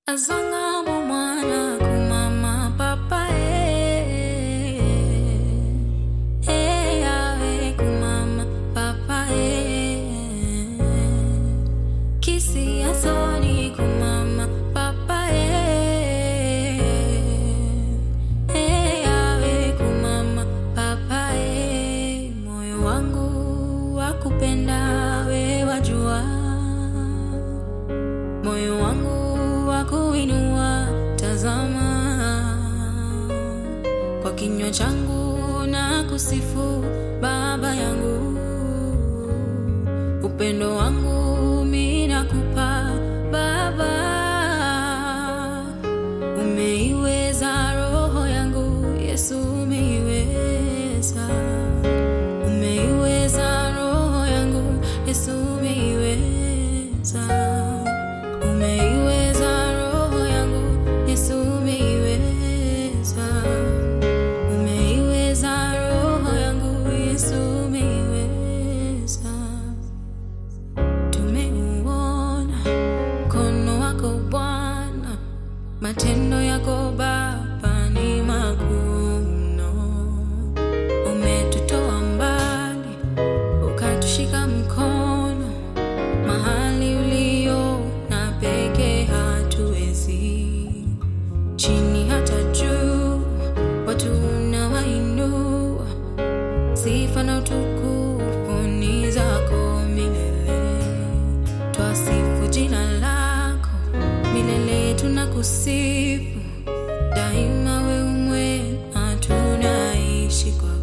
Azanga mwana kumama papa awe kumama papa kisi asoni kumama papa awe kumama papa moyo wangu wakupenda we wajua moyo wangu kuinua tazama kwa kinywa changu na kusifu baba yangu upendo wangu mimi nakupa baba umeiweza roho yangu Yesu umeiweza roho yangu Yesu umeiweza Yesu umeiweza roho yangu Yesu umeiweza tumeuona mkono wako Bwana matendo yako Baba ni makuu mno umetutoa mbali ukatushika mkono mahali ulio na pekee hatuwezi chini hata juu watu unawainua sifa na utukufu ni zako milele twasifu jina lako milele tunakusifu daima wewe mwema tunaishi kwa